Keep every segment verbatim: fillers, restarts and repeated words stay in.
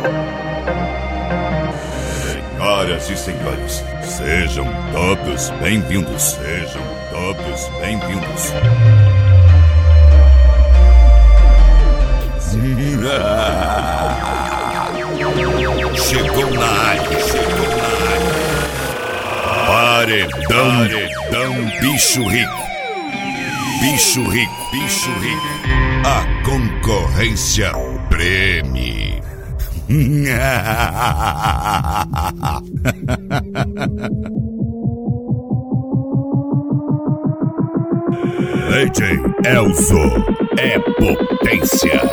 Senhoras e senhores, sejam todos bem-vindos, sejam todos bem-vindos. Chegou na área, chegou na área. Paredão, paredão, bicho rico. Bicho rico, bicho rico. A concorrência preme. D J Elzo é potência.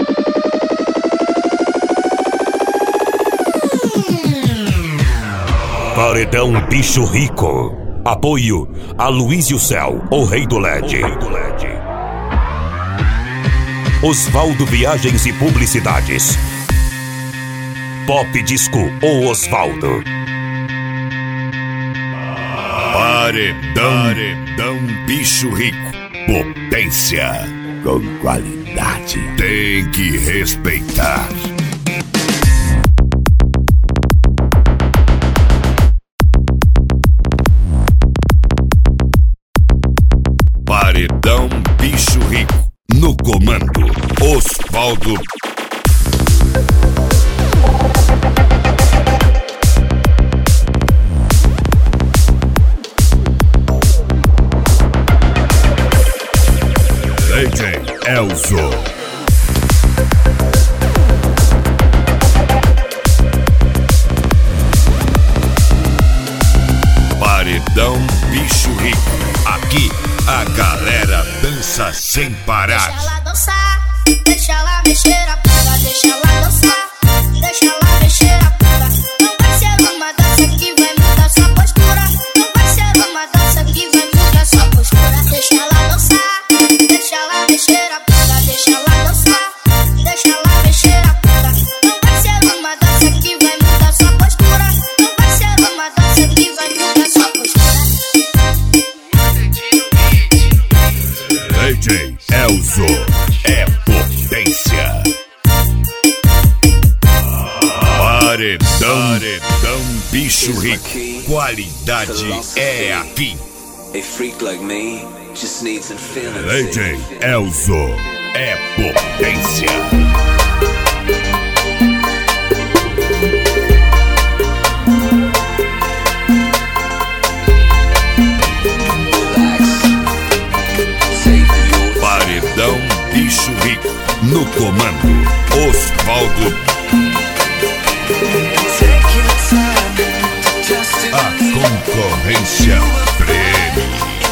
Paredão bicho rico. Apoio a Luiz e o Céu, o rei do L E D. Osvaldo Viagens e Publicidades. Pop Disco ou Osvaldo. Paredão, paredão, bicho rico. Potência com qualidade. Tem que respeitar. Paredão, bicho rico. No comando, Osvaldo. D J Elzo. Paredão bicho rico. Aqui a galera dança sem parar. Deixa ela dançar, deixa ela mexer a bunda, deixa ela dançar, deixa ela mexer a bunda. Não vai ser uma dança que vai mudar sua postura. Não vai ser uma dança que vai mudar sua postura. Deixa ela dançar. Deixa ela mexer a bunda, deixa ela dançar, deixa ela mexer a bunda. Não vai ser uma dança que vai mudar sua postura. Não vai ser uma dança que vai mudar sua postura. D J Elzo é potência. Paredão, paredão, bicho rico. Qualidade é aqui. A freak like me just needs infinity. D J Elzo é potência. Paredão bicho rico. No comando, Osvaldo. A concorrência preme.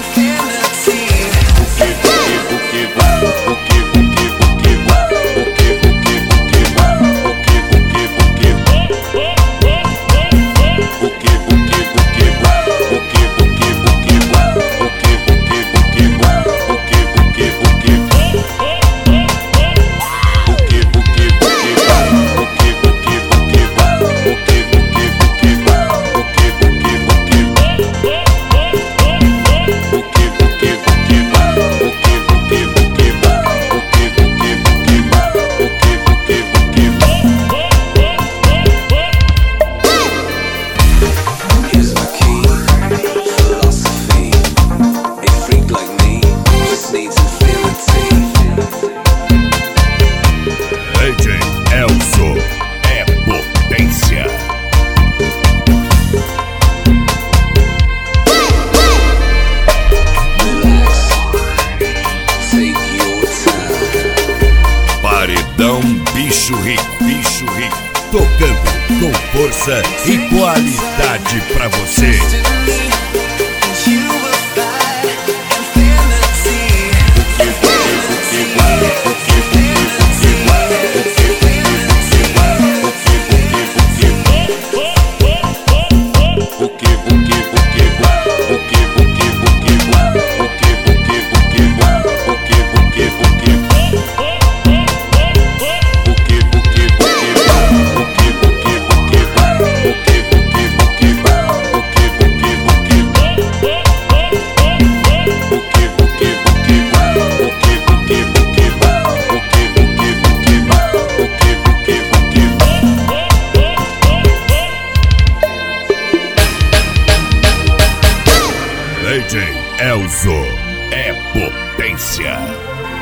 Bicho rico, bicho rico, tocando com força e qualidade pra você. D J Elzo é potência.